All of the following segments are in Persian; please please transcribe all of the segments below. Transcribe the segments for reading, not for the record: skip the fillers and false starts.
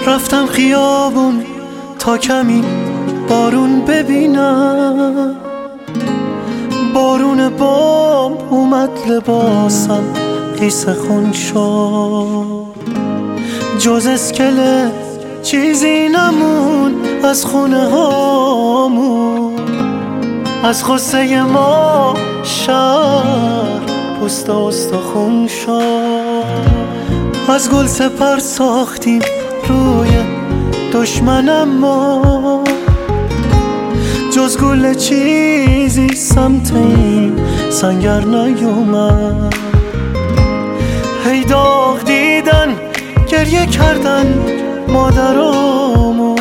رفتم خیابون تا کمی بارون ببینم. بارون بام اومد لباسم قیس خون شد. جز اسکله چیزی نمون از خونه هامون. از غصه ما شهر پوست استخون شد. از گل سپر ساختیم روی دشمنم ما. جز گل چیزی سمت این سنگر نیومد. هی داغ دیدن گریه کردن مادرامون.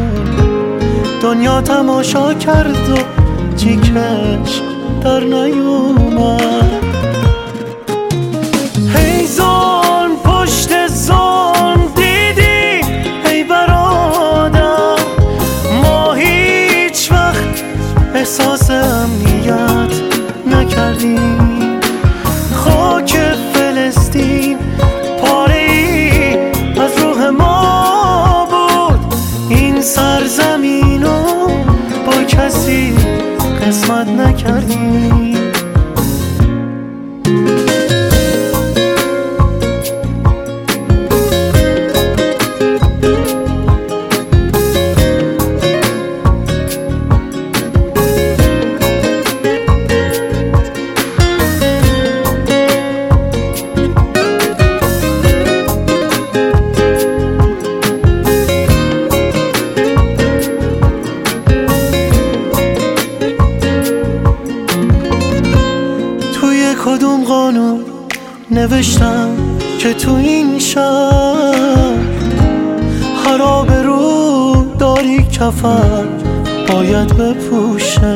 دنیا تماشا کرد و جیکش در نیومد. هی ظلم پشت ظلم دیدی ای برادر. ما هیچ وقت احساس امنیت نکردیم. خاک فلسطین پاره‌ای از روح ما بود. این سرزمینو با کسی قسمت نکردیم. کدوم قانون نوشتم که تو این شهر هر آبرو داری کفن باید بپوشه.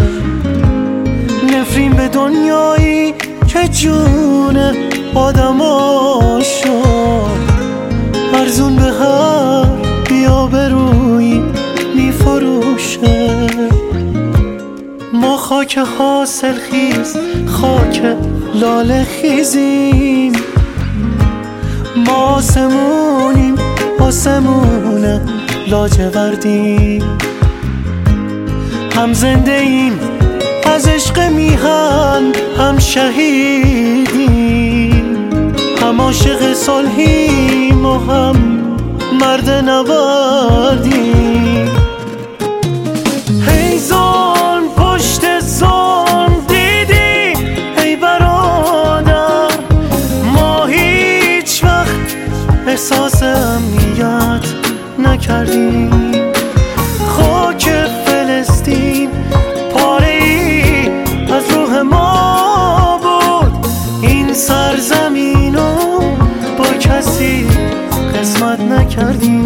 نفرین به دنیایی که جون آدما شد. ارزون به هر بی‌آبرویی میفروشه. ما خاک حاصل خیز خاک لاله خیزیم. ما آسمونیم آسمون لاجوردیم. هم زنده ایم از عشق میهن هم شهیدیم. هم عاشق صلحیم و هم مرد نبردیم. هی ظلم پشت ظلم دیدی ای برادر. ما هیچ وقت احساس امنیت نکردیم. خاک فلسطین پاره‌ای از روح ما بود. این سرزمینو با کسی قسمت نکردیم.